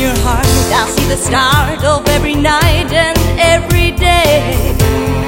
your heart, I'll see the start of every night and every day.